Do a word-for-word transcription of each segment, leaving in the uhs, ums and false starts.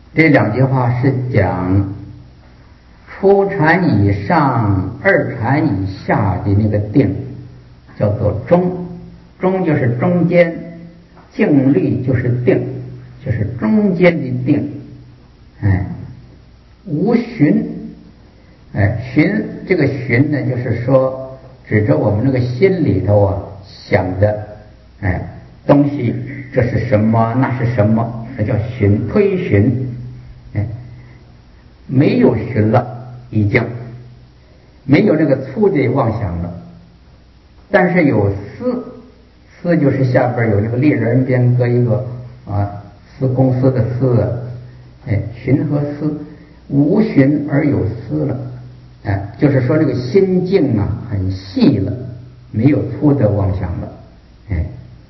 这两句话是讲初禅以上二禅以下的那个定叫做中，中就是中间，静虑就是定，就是中间的定。哎，无寻，哎，寻这个寻呢，就是说指着我们那个心里头啊想的，哎，东西这是什么，那是什么，那叫寻，推寻。哎，没有寻了，已经没有那个粗的妄想了，但是有思，思就是下边有那个立人边搁一个啊，思公司的思啊，哎，寻和思，无寻而有思了，哎，就是说这个心境啊很细了，没有粗的妄想了，哎，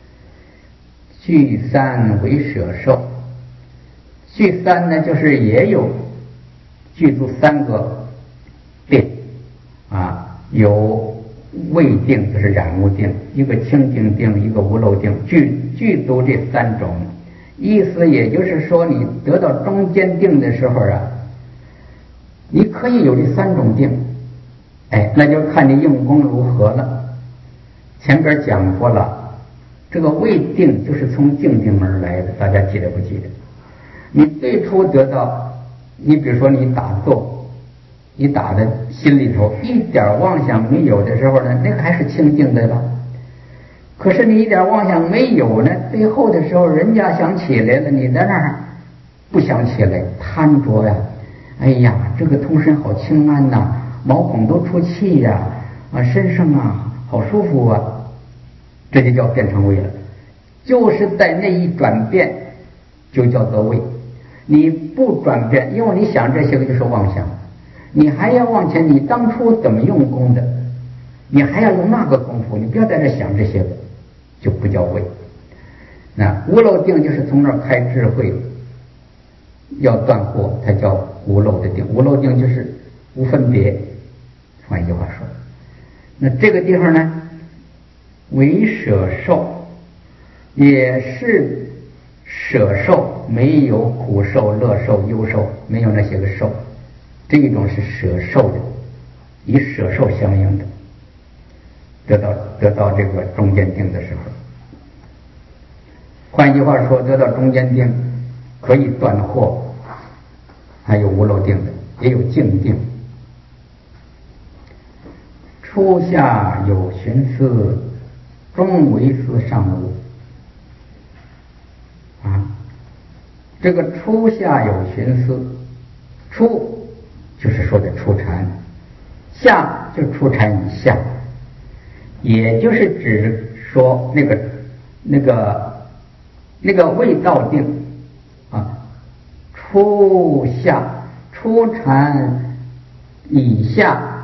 聚三为舍受，聚三呢就是也有具足三个定啊，有未定就是染污定，一个清净定，一个无漏定，具具足这三种。意思也就是说，你得到中间定的时候啊，你可以有这三种定，哎，那就看你用功如何了。前边讲过了，这个未定就是从静定而来的，大家记得不记得？你最初得到，你比如说你打坐，你打的心里头一点妄想没有的时候呢，那个还是清净的了。可是你一点妄想没有呢，最后的时候人家想起来了，你在那儿不想起来，贪着呀，哎呀，这个通身好清安呐、啊，毛孔都出气呀、啊，啊，身上啊好舒服啊，这就叫变成味了。就是在那一转变，就叫做味。你不转变，因为你想这些个就是妄想，你还要往前，你当初怎么用功的，你还要用那个功夫，你不要在这想这些个，就不叫味。那无漏定就是从那儿开智慧，要断惑，它叫无漏的定。无漏定就是无分别，换一句话说，那这个地方呢，为舍受，也是舍受，没有苦受、乐受、忧受，没有那些个受，这一种是舍受的，以舍受相应的，得到得到这个中间定的时候。换一句话说，得到中间定可以断惑，还有无漏定的，也有静定。初下有寻思，中为思上无。啊，这个初下有寻思，初就是说的初禅，下就是初禅以下，也就是指说那个那个那个未到定啊，初下初禅以下，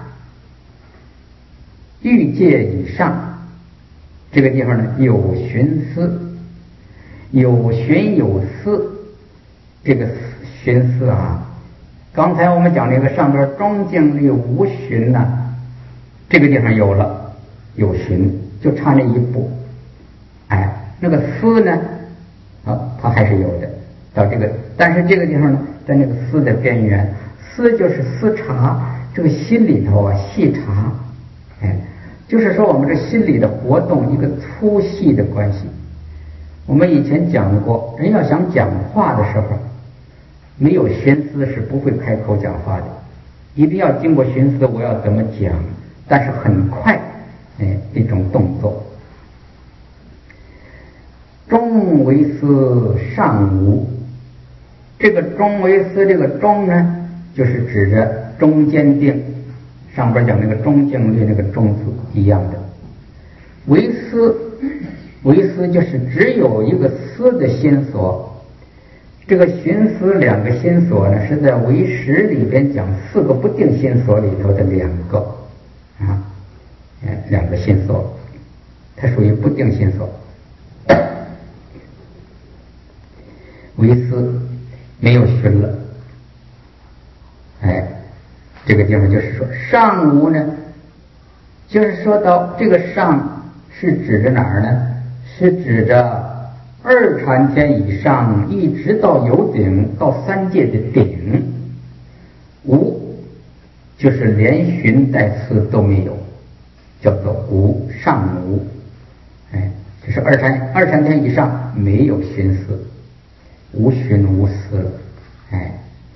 欲界以上，这个地方呢有寻思。有寻有思，这个寻思啊，刚才我们讲这个上边中静虑无寻呢、啊，这个地方有了，有寻，就差那一步。哎，那个思呢，啊，它还是有的，到这个，但是这个地方呢，在那个思的边缘，思就是思察这个心里头啊，细察，哎，就是说我们这心里的活动一个粗细的关系。我们以前讲过，人要想讲话的时候，没有寻思是不会开口讲话的，一定要经过寻思，我要怎么讲，但是很快，哎，一种动作。中为思上无，这个中为思，这个中呢，就是指着中间定，上边讲那个中静虑那个中字一样的，为思。为思就是只有一个思的心所，这个寻思两个心所呢，是在唯识里边讲四个不定心所里头的两个啊，两个心所，它属于不定心所。为思没有寻了，哎，这个地方就是说上无呢，就是说到这个上是指着哪儿呢？是指着二禅天以上，一直到有顶，到三界的顶，无就是连寻带思都没有，叫做无上无。哎，这是二禅二禅天以上没有寻思，无寻无思了。哎，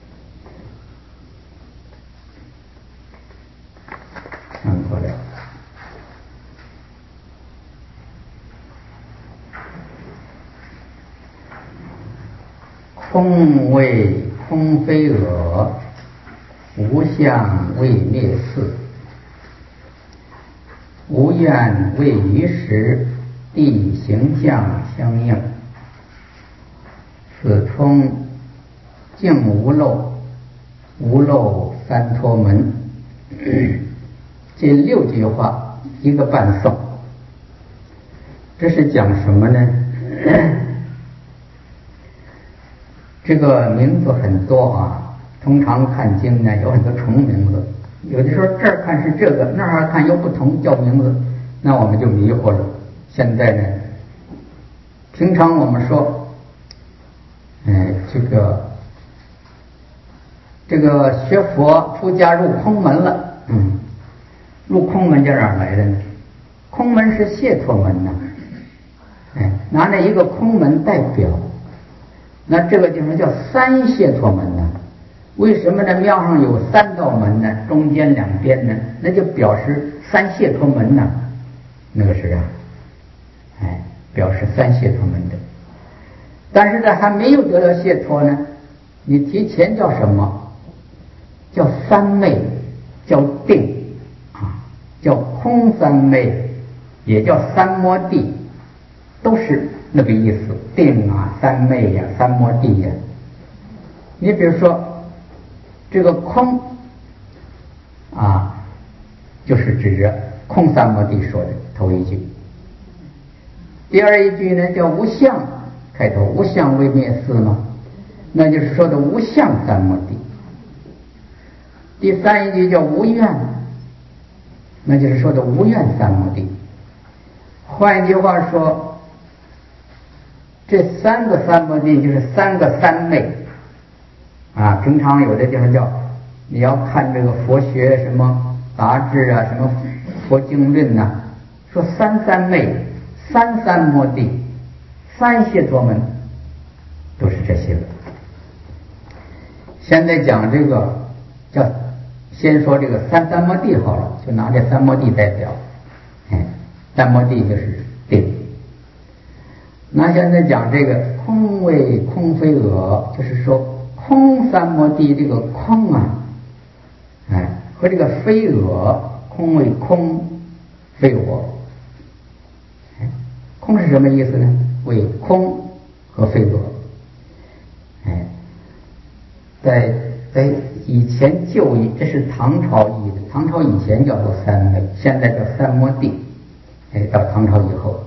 看过来。空谓空非我，无相谓灭四，无愿谓于时，地形象相应。此通净无漏，无漏三脱门。这六句话一个伴诵，这是讲什么呢？这个名字很多啊，通常看经呢有很多重名字，有的时候这儿看是这个，那儿看又不同叫名字，那我们就迷惑了。现在呢，平常我们说，哎，这个这个学佛出家入空门了，嗯，入空门这哪儿来的呢？空门是解脱门呐，哎，拿那一个空门代表。那这个地方叫三解脱门呢？为什么呢？庙上有三道门呢？中间两边呢？那就表示三解脱门呢。那个是啊，哎，表示三解脱门的。但是呢，还没有得到解脱呢，你提前叫什么？叫三昧，叫定啊，叫空三昧，也叫三摩地，都是那个意思。定啊，三昧呀、啊，三摩地呀、啊。你比如说这个空啊，就是指着空三摩地说的头一句。第二一句呢叫无相，开头无相为灭四嘛，那就是说的无相三摩地。第三一句叫无愿，那就是说的无愿三摩地。换一句话说，这三个三摩地就是三个三昧啊。平常有的地方叫，你要看这个佛学什么杂志啊，什么佛经论呐、啊，说三三昧、三三摩地、三解脱门，都是这些个。现在讲这个叫，先说这个三三摩地好了，就拿这三摩地代表。哎，三摩地就是定。那现在讲这个空谓空非我，就是说空三摩地这个空啊，哎，和这个非我，空谓空非我。哎，空是什么意思呢？为空和非我。哎，在在以前旧译，这是唐朝译的，唐朝以前叫做三昧，现在叫三摩地。哎，到唐朝以后。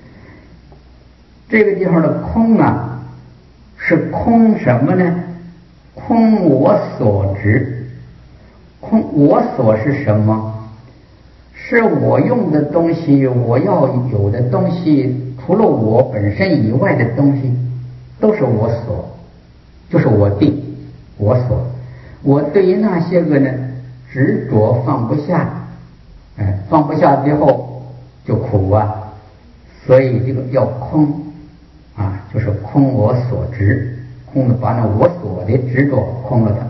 这个地方的空啊，是空什么呢？空我所执。空我所是什么？是我用的东西，我要有的东西，除了我本身以外的东西，都是我所，就是我定，我所。我对于那些个呢，执着放不下，哎，放不下之后就苦啊，所以这个要空。啊，就是空我所执，空的把那我所的执着空了它。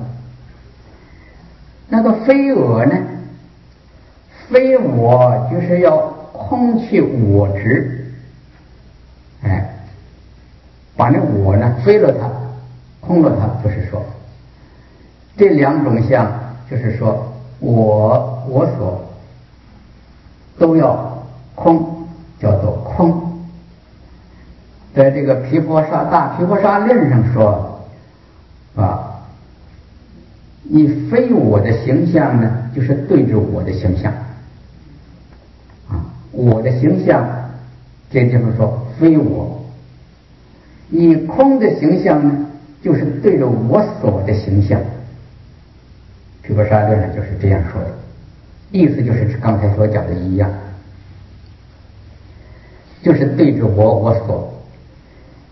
那个非我呢？非我就是要空去我执，哎，把那我呢非了它，空了它，就是说这两种相，就是说我我所都要空，叫做空。在这个毗婆沙大毗婆沙论上说啊，你非我的形象呢，就是对着我的形象啊，我的形象，这地方说非我。你空的形象呢，就是对着我所的形象。毗婆沙论上就是这样说的，意思就是刚才所讲的一样，就是对着我我所。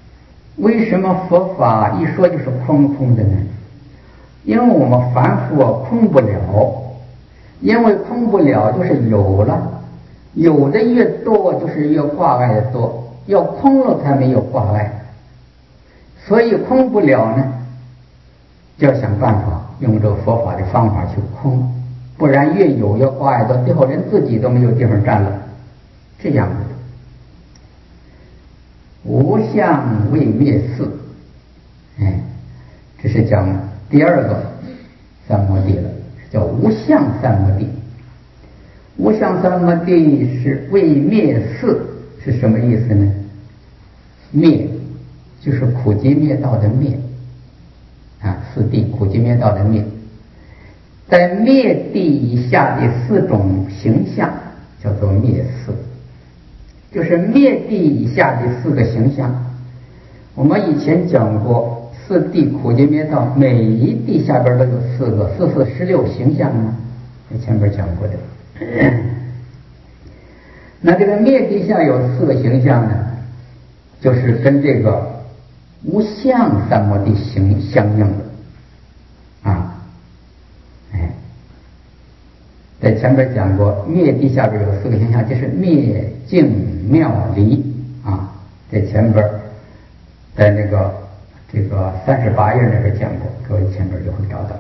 为什么佛法一说就是空空的呢？因为我们凡夫啊空不了，因为空不了就是有了，有的越多就是越挂碍的多，要空了才没有挂碍，所以空不了呢，就要想办法用这个佛法的方法去空，不然越有越挂碍多，最后连自己都没有地方站了，这样子。无相未灭四，哎，这是讲第二个三摩地了，叫无相三摩地。无相三摩地是未灭四，是什么意思呢？灭就是苦集灭道的灭啊，四谛苦集灭道的灭，在灭地以下的四种形象叫做灭四，就是灭地以下的四个形象。我们以前讲过四谛苦集灭道，每一谛下边都有四个，四四十六形象呢，在前边讲过的。那这个灭地下有四个形象呢，就是跟这个无相三摩地形相应的啊，哎，在前边讲过，灭地下边有四个形象，就是灭净妙离啊，在前边在那个这个三十八页那边讲过，各位前边就会找到。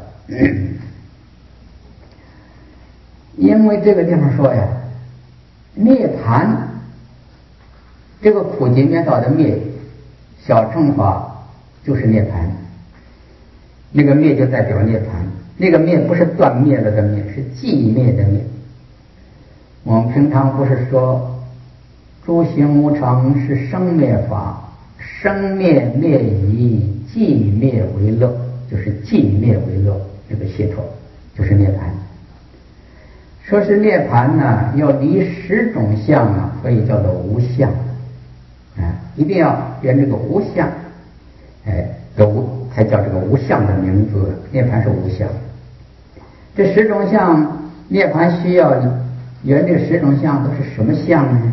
因为这个地方说呀，涅槃这个苦集灭道的灭，小乘法就是涅槃，那个灭就代表涅槃，那个灭不是断灭了的灭，是寂灭的灭。我们平常不是说诸行无常是生灭法，生灭灭以寂灭为乐，就是寂灭为乐，这个解脱就是涅槃。说是涅槃呢，要离十种相啊，所以叫做无相，啊，一定要圆这个无相，哎，有才叫这个无相的名字。涅槃是无相，这十种相，涅槃需要圆这十种相都是什么相呢？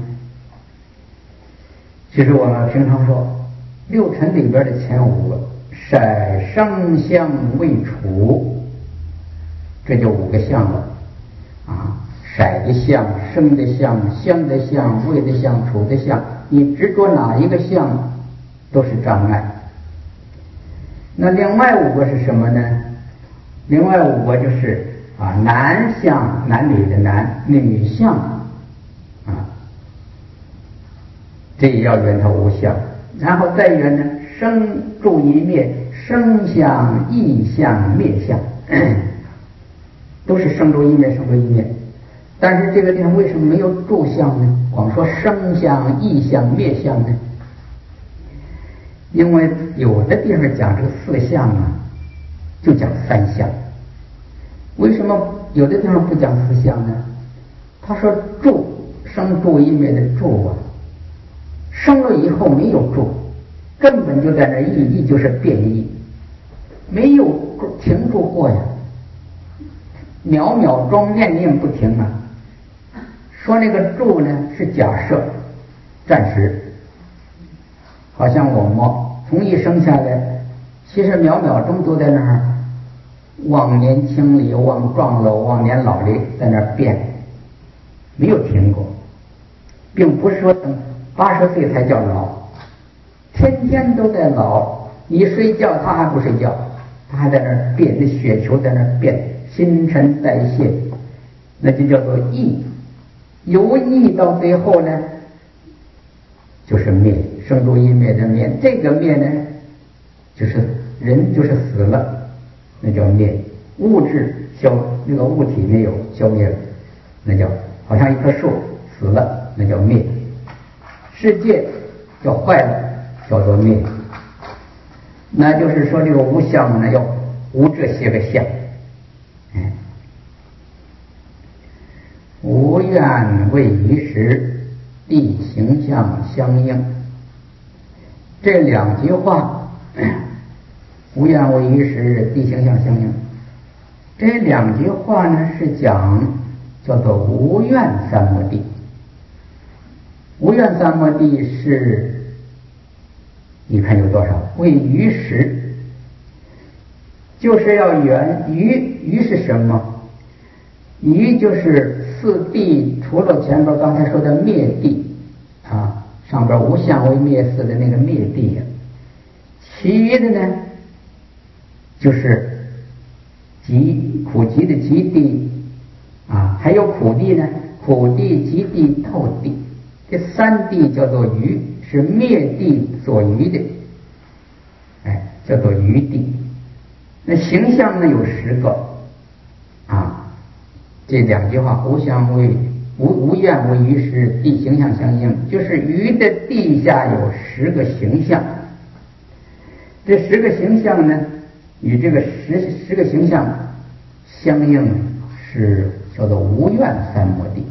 其实我们平常说六尘里边的前五个，色声香味触，这就五个相了。啊，色的相、声的相、香的相、味的相、触的相，你执着哪一个相都是障碍。那另外五个是什么呢？另外五个就是啊，男相，男女的男，女相啊，这也要圆它无相。然后再圆呢，生住一灭，生相、异相、灭相。都是生住一灭，生住一灭，但是这个地方为什么没有住相呢？光说生相、异相、灭相呢？因为有的地方讲这个四相啊，就讲三相。为什么有的地方不讲四相呢？他说住，生住一灭的住啊，生了以后没有住，根本就在那异，异就是变异，没有停住过呀。秒秒钟念念不停啊！说那个住呢是假设，暂时，好像我们从一生下来，其实秒秒钟都在那儿，往年轻里，往壮老，往年老里，在那儿变，没有停过，并不是说等八十岁才叫老，天天都在老。你睡觉，他还不睡觉，他还在那儿变，那血球在那儿变。新陈代谢，那就叫做异，由异到最后呢，就是灭，生住异灭的灭。这个灭呢，就是人就是死了，那叫灭。物质消，那个物体没有消灭了，那叫好像一棵树死了，那叫灭。世界叫坏了，叫做灭。那就是说这个无相呢，要无这些个相。无愿为于时，地形象相应。这两句话，无愿为于时，地形象相应。这两句话呢，是讲叫做无愿三摩地。无愿三摩地是你看有多少？为于时，就是要圆于于是什么？于就是四谛，除了前边刚才说的灭谛啊，上边无相为灭四的那个灭谛呀，其余的呢，就是极苦集的极谛啊，还有苦谛呢，苦谛、极谛、道谛，这三谛叫做余，是灭谛所余的，哎，叫做余谛。那形象呢有十个啊。这两句话，无相为无无愿为于时，地形象相应，就是鱼的地下有十个形象。这十个形象呢，与这个十十个形象相应，是叫做无愿三摩地。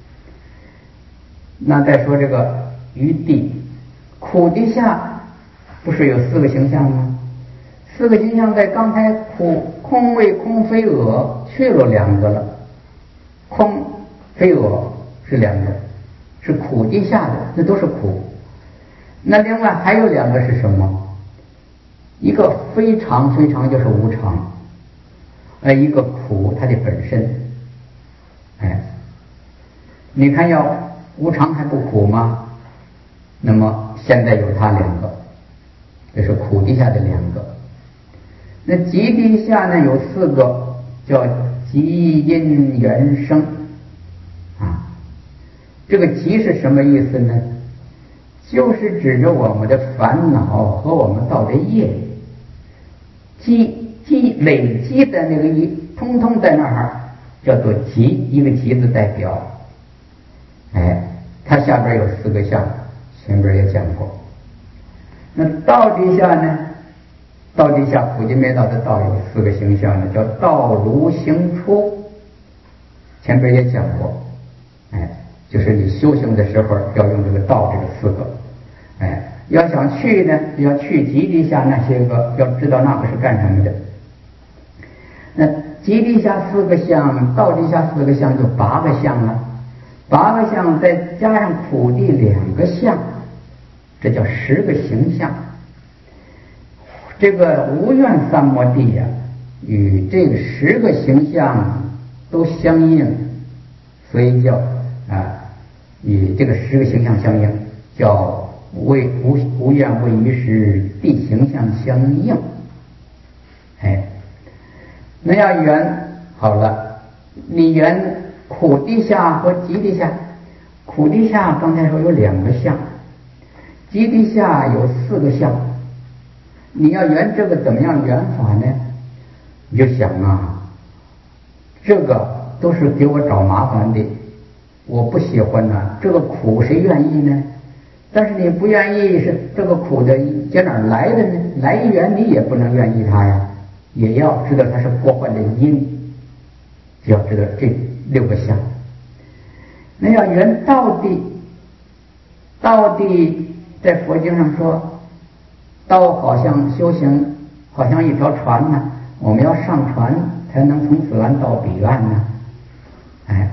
那再说这个于地，苦地下不是有四个形象吗？四个形象在刚才苦空位空非我去了两个了。空非我是两个，是苦地下的，那都是苦。那另外还有两个是什么？一个非常，非常就是无常，呃，一个苦它的本身。哎，你看要无常还不苦吗？那么现在有它两个，这是苦地下的两个。那极地下呢有四个，叫极因缘生啊，这个极是什么意思呢？就是指着我们的烦恼和我们造的业，积积累积的那个一，通通在那儿，叫做极，一个极字代表。哎，它下边有四个相，前边也讲过。那道底下呢？道底下苦集灭道的道有四个形象呢，叫道如行出。前边也讲过，哎，就是你修行的时候要用这个道这个四个，哎，要想去呢，要去极地下那些个，要知道那个是干什么的。那极地下四个相，道地下四个相，就八个相了。八个相再加上苦地两个相，这叫十个形象。这个无愿三摩地呀、啊，与这个十个形象都相应，所以叫啊，与这个十个形象相应，叫为无无愿为于时地形象相应。哎，那要圆好了，你圆苦地下和极地下，苦地下刚才说有两个相，极地下有四个相。你要圆这个怎么样圆法呢？你就想啊，这个都是给我找麻烦的，我不喜欢呐、啊。这个苦谁愿意呢？但是你不愿意，是这个苦的在哪儿来的呢？来源你也不能愿意它呀，也要知道它是过患的因，就要知道这六个相。那要圆道地，道地在佛经上说。道好像修行，好像一条船呢，我们要上船才能从此岸到彼岸呢。哎，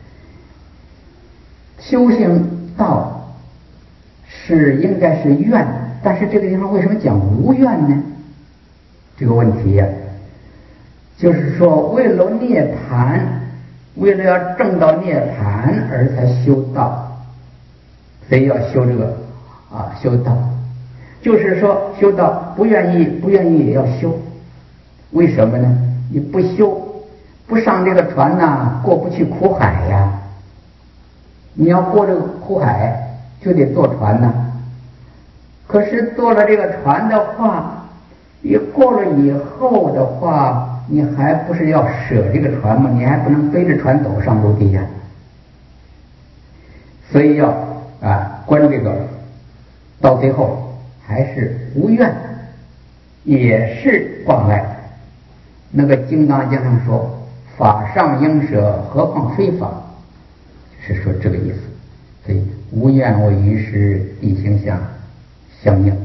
修行道是应该是愿，但是这个地方为什么讲无愿呢？这个问题呀、啊，就是说为了涅槃，为了要证到涅槃而才修道，所以要修这个啊，修道。就是说修道不愿意不愿意也要修，为什么呢？你不修不上这个船呐，过不去苦海呀。你要过这个苦海就得坐船呐。可是坐了这个船的话，你过了以后的话，你还不是要舍这个船吗？你还不能背着船走上陆地呀。所以要啊观这个，到最后还是无愿，也是挂碍。那个《金刚经》上说：“法上应舍，何况非法？”是说这个意思。所以无愿为于时地形象相应。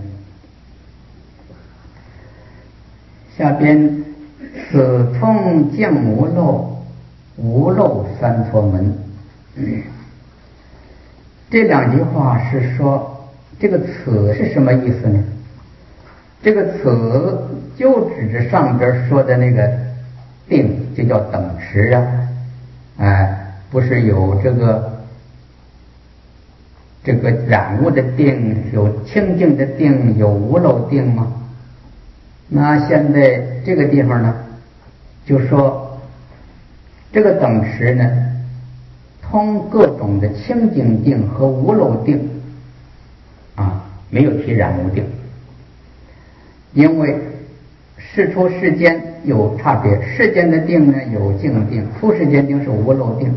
下边此通净无漏，无漏三撮门。嗯、这两句话是说。这个此是什么意思呢？ 这个此就指着上边说的那个定，就叫等持啊。哎，不是有这个这个染物的定，有清净的定，有无漏定吗？那现在这个地方呢，就说这个等持呢，通各种的清净定和无漏定啊，没有提染物定，因为事出世间有差别，世间的定呢有净定，出世间定是无漏定。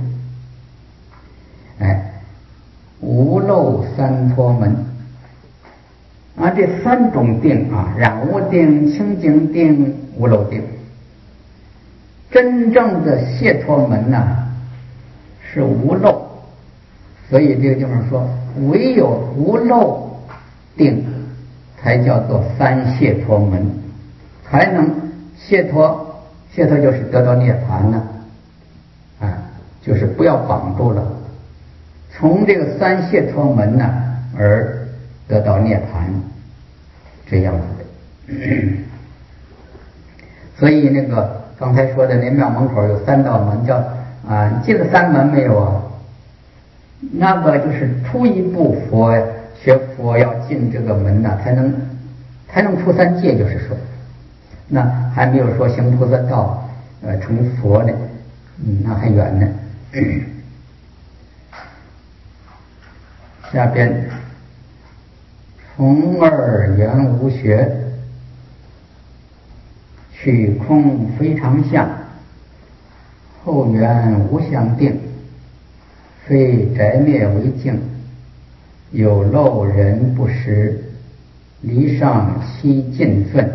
哎，无漏三脱门啊，这三种定啊，染物定、清净定、无漏定。真正的解脱门呢、啊、是无漏，所以这个地方说，唯有无漏定才叫做三解脱门，才能解脱。解脱就是得到涅槃呢，啊，就是不要绑住了，从这个三解脱门呢而得到涅槃，这样子的。所以那个刚才说的那庙门口有三道门，叫啊，进了三门没有啊？那个就是初一步佛学佛要进这个门呢，才能才能出三界，就是说，那还没有说行菩萨道，呃，成佛呢，嗯，那还远呢。下边从二缘无学，取空非常相，后缘无相定，非宅灭为净，有漏人不识，离上悉尽分。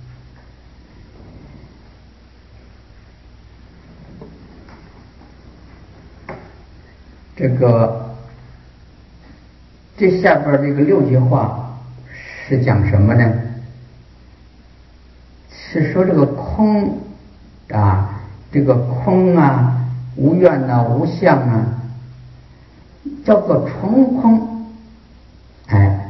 这个这下边这个六句话是讲什么呢？是说这个空啊，这个空啊，无愿啊，无相啊，叫做重空。哎，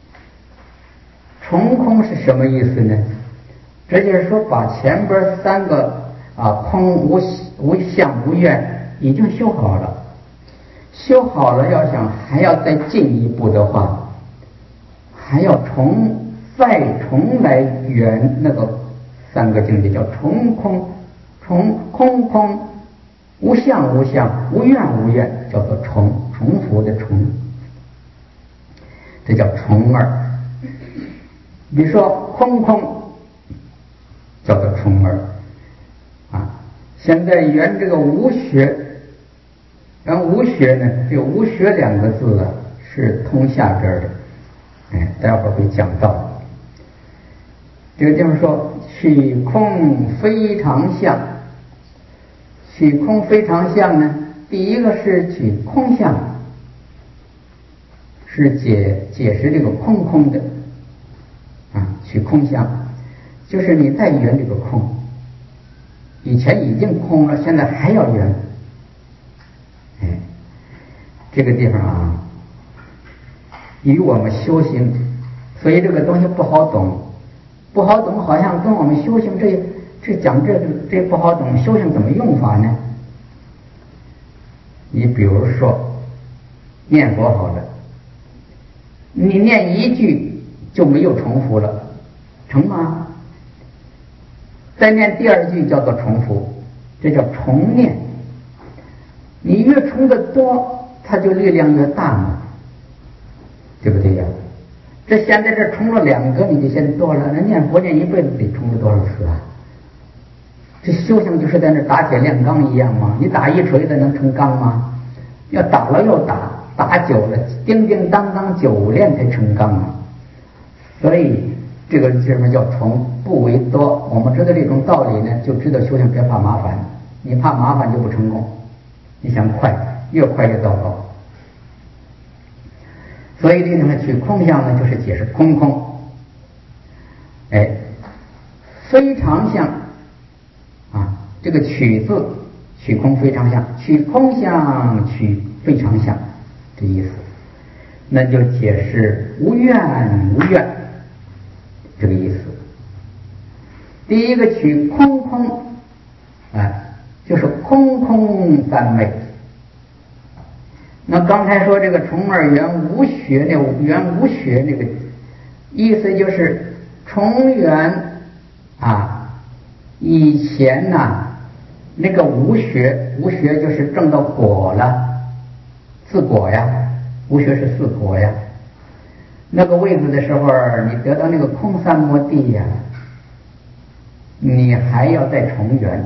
重空是什么意思呢？这就是说把前边三个啊，空、无无相、无愿已经修好了，修好了，要想还要再进一步的话，还要重再重来圆那个三个境界，叫重空。重空空无相无相，无愿无愿，叫做重重复的重，这叫重二。比如说空空叫做重二啊。现在圆这个无学，然后无学呢，这个无学两个字啊是通下边的，哎，待会儿会讲到。这个地方说取空非常相，取空非常相呢，第一个是取空相，是解解释这个空空的啊，取空相就是你再圆这个空，以前已经空了，现在还要圆。哎，这个地方啊，与我们修行，所以这个东西不好懂，不好懂，好像跟我们修行这这讲这个这不好懂，修行怎么用法呢？你比如说念佛好了，你念一句就没有重复了，成吗？再念第二句叫做重复，这叫重念。你越重的多，它就力量越大嘛，对不对呀？这现在这重了两个，你就嫌多了。那念佛念一辈子得重了多少次啊？这修行就是在那打铁炼钢一样嘛，你打一锤子能成钢吗？要打了又打，打久了叮叮当当久练才成钢啊。所以这个什么叫重不为多？我们知道这种道理呢，就知道修行别怕麻烦，你怕麻烦就不成功，你想快越快越糟糕。所以这个取空相呢，就是解释空空。哎，非常相啊，这个取字取空非常相，取空相取非常相，这意思。那就解释无愿无愿。 这个意思。第一个取空空，哎，就是空空三昧。那刚才说这个重二圆无学那圆无学那个意思就是重圆啊，以前呐、啊、那个无学，无学就是证到果了，自果呀，无学是自果呀。那个位置的时候，你得到那个空三摩地呀，你还要再重圆，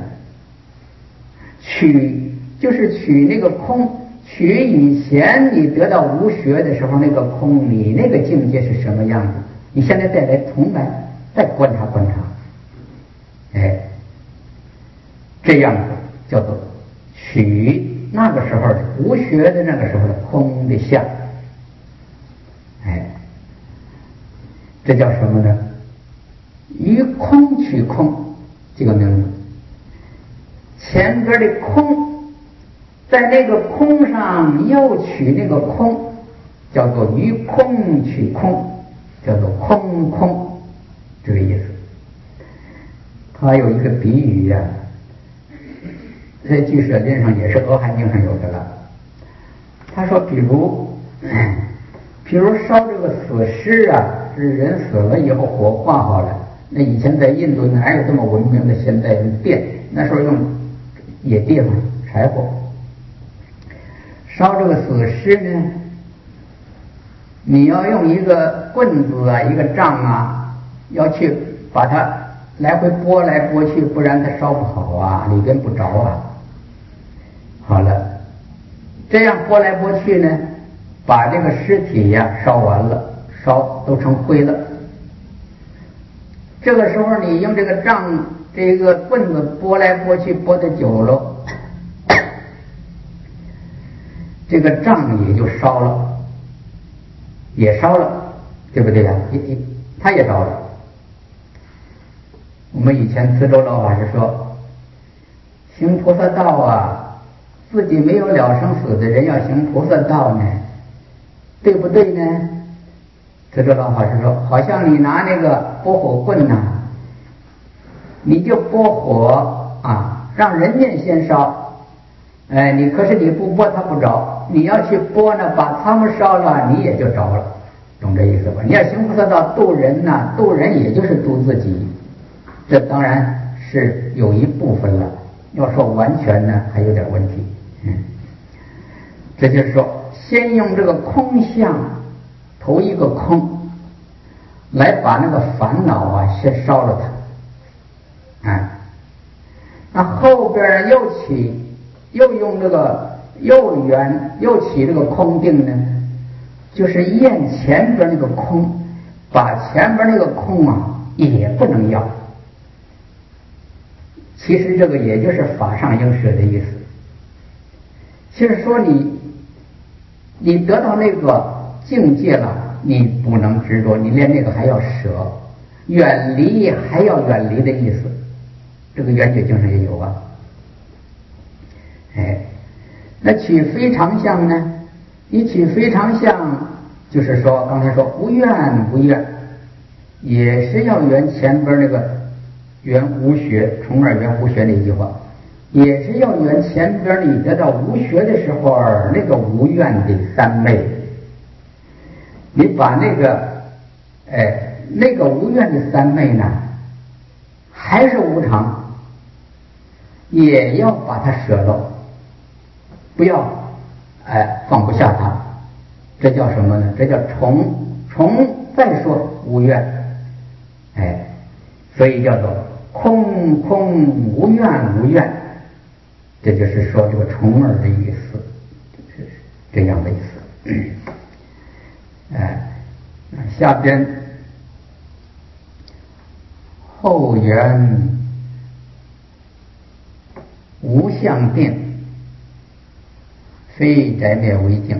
取就是取那个空。取以前你得到无学的时候那个空，你那个境界是什么样子？你现在再来重来再观察观察，哎，这样子叫做取那个时候无学的那个时候的空的相，哎，这叫什么呢？于空取空这个名字，前边的空。在那个空上又取那个空，叫做于空取空，叫做空空，这个意思。它有一个比喻呀、啊，在俱舍经上也是阿含经上有的了。他说，比如，比如烧这个死尸啊，是人死了以后火化好了。那以前在印度哪有这么文明的？现在用电，那时候用野地方柴火。烧这个死尸呢，你要用一个棍子啊，一个杖啊，要去把它来回拨来拨去，不然它烧不好啊，里边不着啊。好了，这样拨来拨去呢，把这个尸体呀、啊、烧完了，烧都成灰了。这个时候你用这个杖、这个棍子拨来拨去，拨得久了。这个杖也就烧了，也烧了，对不对呀？也也，他也着了。我们以前慈州老法师说，行菩萨道啊，自己没有了生死的人要行菩萨道呢，对不对呢？慈州老法师说，好像你拿那个拨火棍呐、啊，你就拨火啊，让人家先烧，哎，你可是你不拨他不着。你要去拨呢，把他们烧了，你也就着了，懂这意思吧？你要行菩萨道度人呢、啊，度人也就是度自己，这当然是有一部分了。要说完全呢，还有点问题。嗯，这就是说，先用这个空相，头一个空，来把那个烦恼啊先烧了它，啊，那后边又起，又用这个。又圆又起这个空定呢，就是验前边那个空，把前边那个空啊也不能要。其实这个也就是法上应舍的意思。就是说你你得到那个境界了，你不能执着，你连那个还要舍，远离还要远离的意思。这个圆觉经上也有啊，哎。那取非常相呢？你取非常相，就是说刚才说无愿无愿，也是要圆前边那个圆无学，重二圆无学那句话，也是要圆前边你得到无学的时候那个无愿的三昧。你把那个哎那个无愿的三昧呢，还是无常，也要把它舍了。不要，哎，放不下它，这叫什么呢？这叫重重再说无愿，哎，所以叫做空空无愿无愿，这就是说这个重二的意思，是这样的意思。哎，下边后缘无相定。非宅灭为境，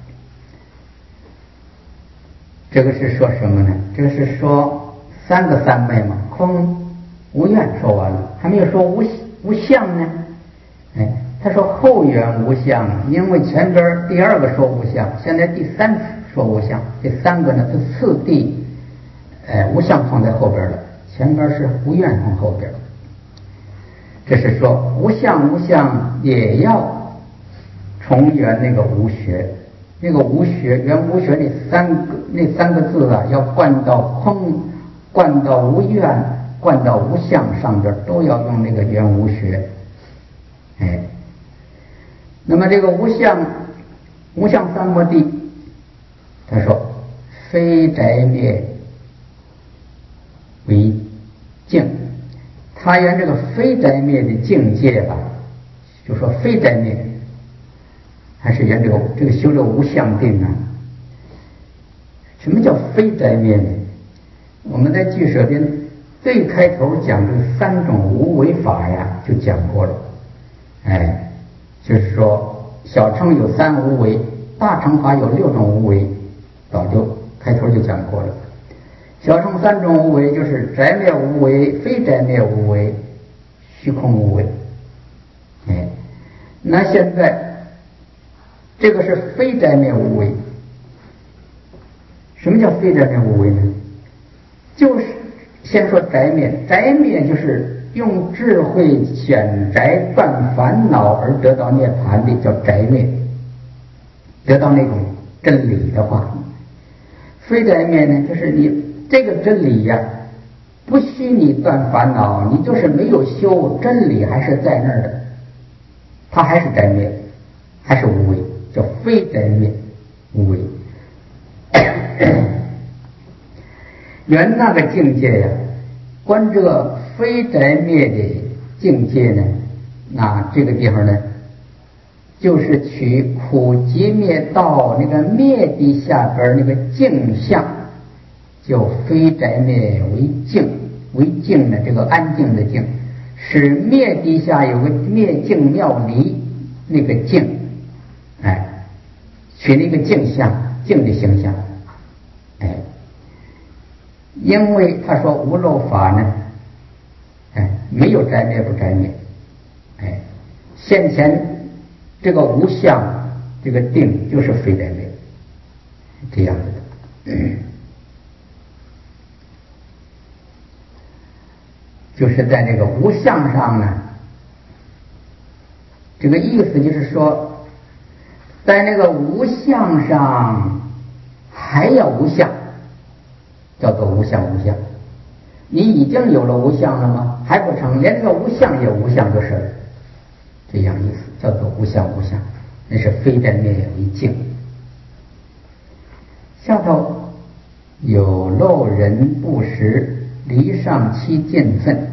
这个是说什么呢？这个是说三个三昧嘛，空无愿说完了，还没有说无无相呢。哎，他说后缘无相，因为前边第二个说无相，现在第三说无相，这三个呢是次第哎，无相放在后边了，前边是无愿放后边。这是说无相无相也要重圆那个无学，那个无学圆无学那三个那三个字啊，要灌到空，灌到无愿，灌到无相上边，都要用那个圆无学。哎，那么这个无相无相三摩地，他说非宅灭为境，他原这个非宅灭的境界吧，就说非宅灭，还是原这个这个修这个无相定啊。什么叫非宅灭呢？我们在俱舍边最开头讲这三种无为法呀，就讲过了。哎，就是说小乘有三无为，大乘法有六种无为，早就开头就讲过了。小乘三种无为就是宅灭无为、非宅灭无为、虚空无为。哎，那现在这个是非宅灭无为。什么叫非宅灭无为呢？就是先说宅灭，宅灭就是用智慧显宅断烦恼而得到涅槃的，叫宅灭，得到那种真理的话。非宅灭呢，就是你这个真理呀、啊，不需你断烦恼，你就是没有修，真理还是在那儿的，它还是宅灭，还是无为，叫非宅灭无为。原那个境界呀、啊，观这个非宅灭的境界呢，那这个地方呢，就是取苦集灭道那个灭地下边那个境相，就非宅灭为静，为静呢，这个安静的静，使灭地下有个灭静妙离那个静，哎，取那个静相，静的形象，哎，因为他说无漏法呢，哎，没有宅灭不宅灭，哎，现前这个无相这个定就是非宅灭，这样子的。嗯，就是在这个无相上呢，这个意思就是说，在那个无相上还要无相，叫做无相无相。你已经有了无相了吗？还不成，连这个无相也无相就是了，这样意思，叫做无相无相，那是非宅灭为静。下头有漏人不识，离上七尽分。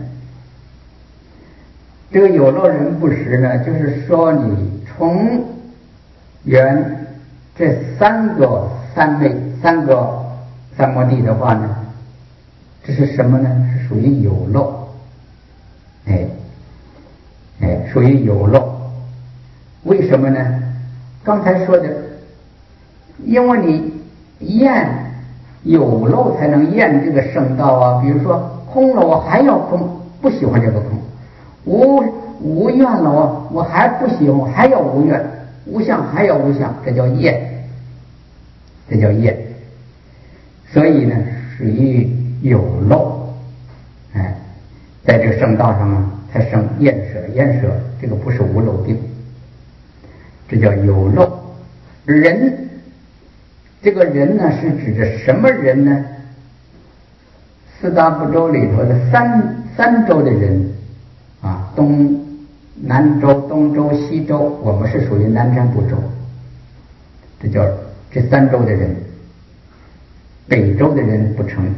这个有漏人不识呢，就是说你从原这三个三昧三个三摩地的话呢，这是什么呢？是属于有漏，哎哎，属于有漏。为什么呢？刚才说的，因为你验有漏才能验这个圣道啊。比如说空了，我还要空，不喜欢这个空；无无愿了，我我还不喜欢，我还要无愿；无相还要无相，这叫验，这叫验。所以呢，属于有漏，哎，在这个圣道上啊，才生厌舍，厌舍这个不是无漏定，这叫有漏。人，这个人呢是指着什么人呢？四大部洲里头的三三洲的人啊，东南洲、东洲、西洲，我们是属于南瞻部洲，这叫这三洲的人。北洲的人不成。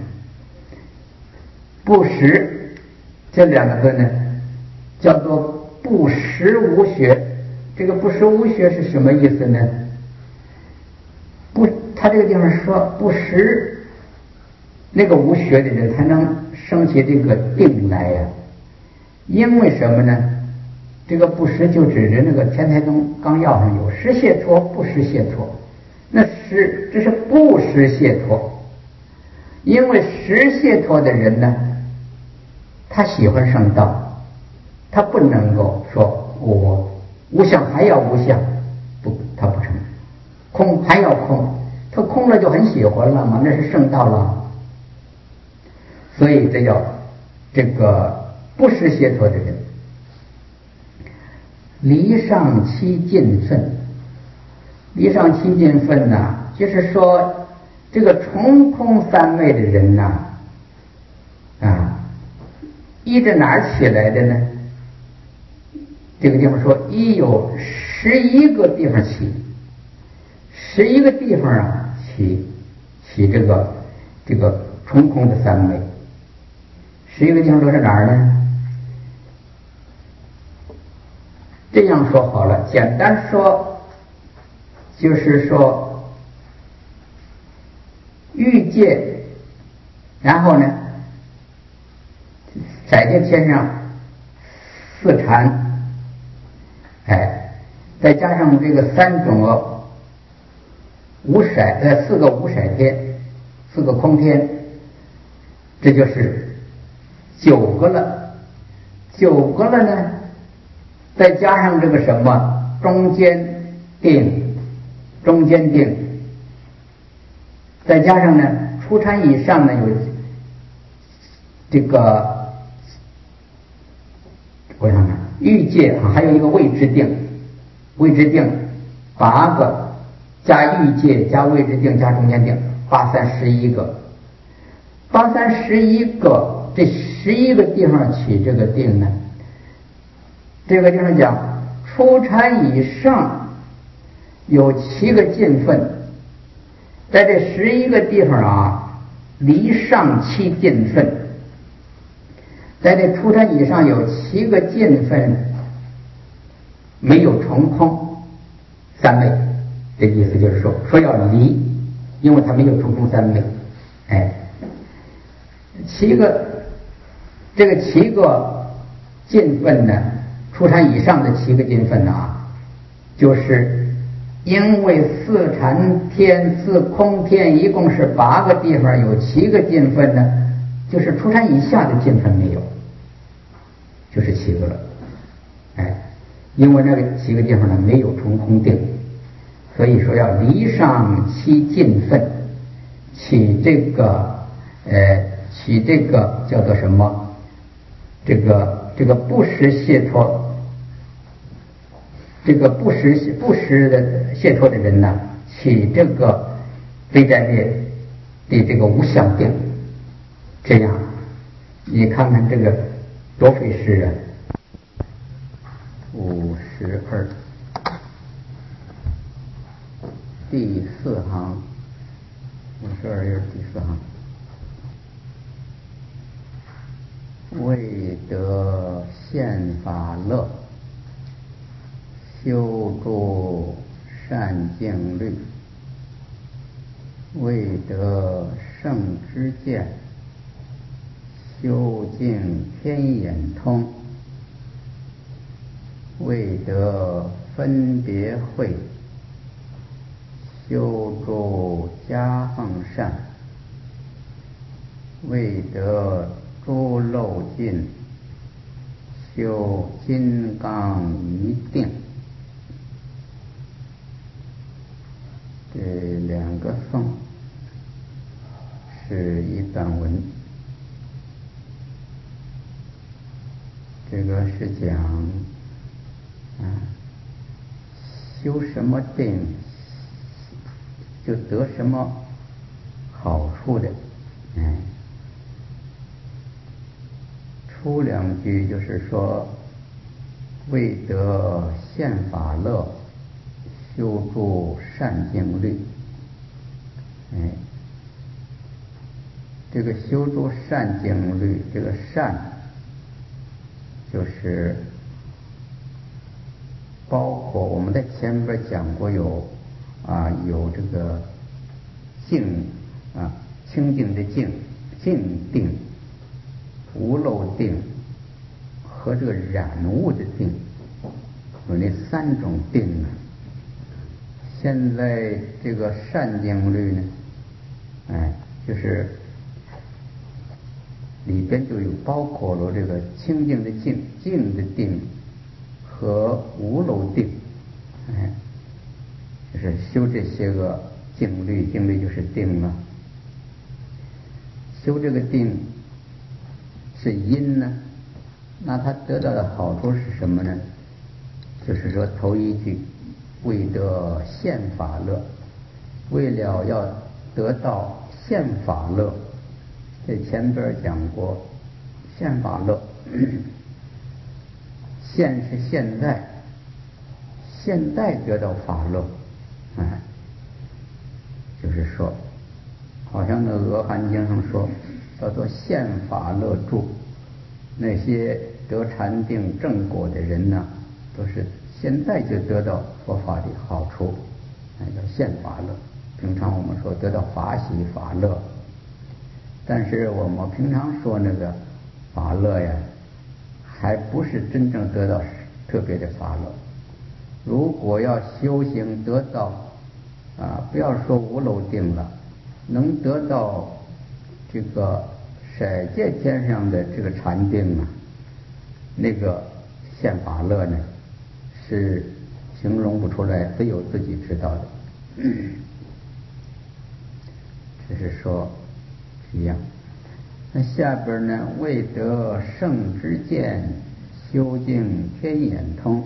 不识这两个字呢，叫做不识无学。这个不识无学是什么意思呢？不，他这个地方说不识那个无学的人才能升起这个定来呀、啊。因为什么呢？这个不识就指着那个天台宗纲要上有识解脱、不识解脱。那识这是不识解脱。因为识解脱的人呢，他喜欢圣道，他不能够说我无相还要无相，不，他不成。空还要空，他空了就很喜欢了嘛，那是圣道了。 所以这叫这个不识解脱的人。离上七尽分，离上七尽分呐、啊，就是说这个重空三昧的人呐、啊，啊，依着哪儿起来的呢？这个地方说依有十一个地方起，十一个地方啊起起这个这个重空的三昧。十一个地方都是哪儿呢？这样说好了，简单说就是说欲界，然后呢在这天上四禅，哎，再加上这个三种无色呃四个无色天，四个空天，这就是九个了。九个了呢，再加上这个什么中间定，中间定，再加上呢初禅以上呢有这个我想想欲界啊，还有一个位置定，位置定八个，加欲界加位置定加中间定，八三十一个，八三十一个，这十一个地方起这个定呢，这个地方讲初禅以上有七个尽分，在这十一个地方啊，离上七尽分，在这初禅以上有七个尽分，没有重空三昧，这意思就是说说要离，因为它没有重空三昧，哎，七个这个七个尽分呢，初禅以上的七个尽分啊，就是因为四禅天四空天一共是八个地方，有七个尽分呢，就是初禅以下的尽分没有，就是七个了，哎，因为那个七个地方呢没有重空定，所以说要离上七尽分，起这个呃起这个叫做什么？这个这个不识解脱，这个不识不识的解脱的人呢，起这个非在灭的这个无相定，这样你看看这个多费时啊。五十二，第四行，五十二页第四行。未得现法乐，修诸善净律；未得圣知见，修净天眼通；未得分别慧，修诸加行善；未得诸漏尽，修金刚一定。这两个颂是一段文，这个是讲啊，修什么定就得什么好处的，哎。初两句就是说，未得现法乐，修诸善净律。哎，这个修诸善净律，这个善就是包括我们在前边讲过有啊有这个净啊清净的净净定。无漏定和这个染物的定，有那三种定呢。现在这个善净律呢，哎，就是里边就有包括了这个清净的净净的定和无漏定，哎，就是修这些个净律，净律就是定了。修这个定是因呢，那他得到的好处是什么呢？就是说头一句为得现法乐，为了要得到现法乐，这前边讲过现法乐，现是现在，现在得到法乐，啊，就是说好像那《阿含经》上说叫做现法乐住，那些得禅定正果的人呢，都是现在就得到佛法的好处，那叫现法乐。平常我们说得到法喜法乐，但是我们平常说那个法乐呀，还不是真正得到特别的法乐。如果要修行得到啊，不要说无漏定了，能得到这个色界天上的这个禅定啊，那个现法乐呢，是形容不出来，只有自己知道的。只是说一样。那下边呢，为得圣之见，修净天眼通。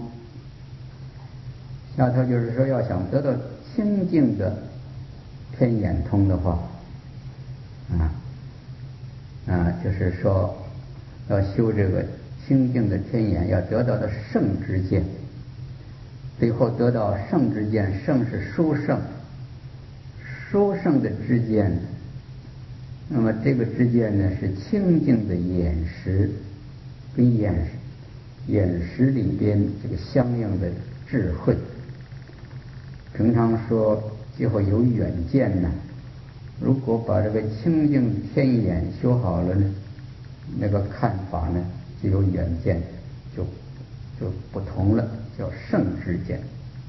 下头就是说，要想得到清净的天眼通的话，啊啊，就是说要修这个清净的天眼，要得到的圣之见。最后得到圣之见，圣是殊胜，殊胜的知见。那么这个知见呢，是清净的眼识，跟眼眼识里边这个相应的智慧。平常说最后有远见呢，如果把这个清净天眼修好了呢，那个看法呢就有远见，就就不同了，叫圣之见。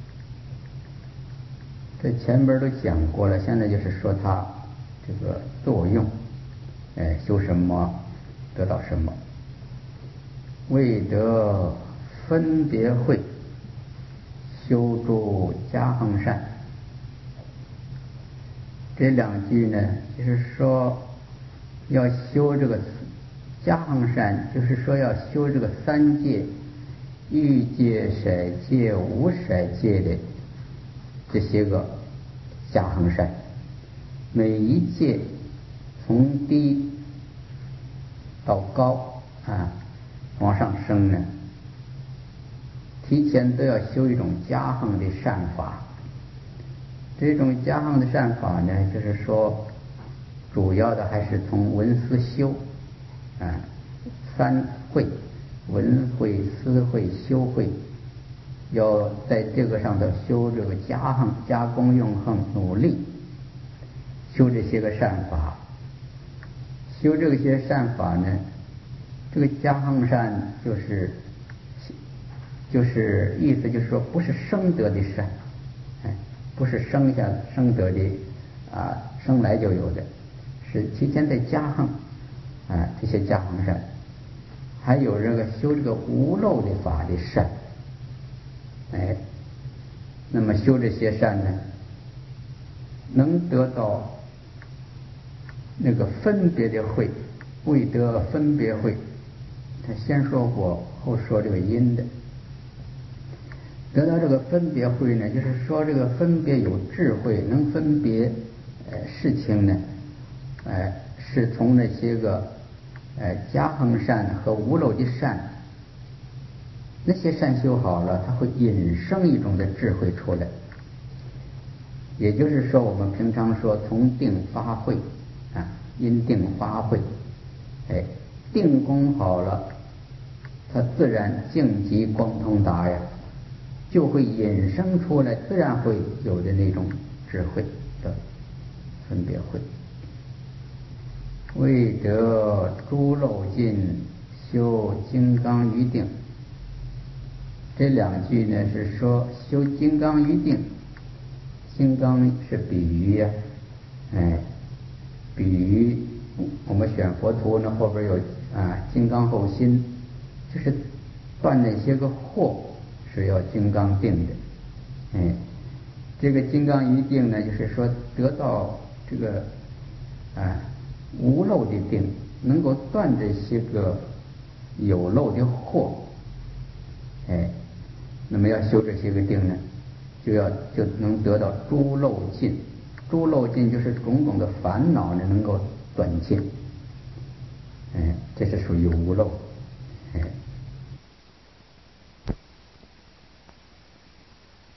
这前边都讲过了，现在就是说它这个作用，哎，修什么得到什么。为得分别慧，修诸加行善。这两句呢，就是说要修这个加行善，就是说要修这个三界，欲界、色界、无色界的这些个加行善。每一界从低到高啊往上升呢，提前都要修一种加行的善法。这种加行的善法呢，就是说主要的还是从闻思修啊三慧，闻慧、思慧、修慧，要在这个上头修这个加行、加功用行，努力修这些个善法。修这些善法呢，这个加行善就是就是意思就是说，不是生得的善，哎，不是生下生得的啊，生来就有的，是提前在加行啊，这些加行善。还有这个修这个无漏的法的善，哎，那么修这些善呢，能得到那个分别的慧，为得分别慧。他先说过，后说这个因的。得到这个分别慧呢，就是说这个分别有智慧，能分别呃事情呢，呃是从那些个呃加行善和无漏的善，那些善修好了，它会引生一种的智慧出来。也就是说，我们平常说从定发慧啊，因定发慧，哎，定功好了，它自然净极光通达呀，就会引生出来，自然会有的那种智慧的分别慧。为得诸漏尽，修金刚于定。这两句呢是说修金刚于定。金刚是比喻呀，哎，比喻我们选佛图那后边有啊金刚后心，就是断那些个惑是要金刚定的，哎，这个金刚于定呢，就是说得到这个啊无漏的定， 能够断这些个有漏的惑，哎，那么要修这些个定呢，就要就能得到诸漏尽。诸漏尽就是种种的烦恼呢能够断尽，哎，这是属于无漏。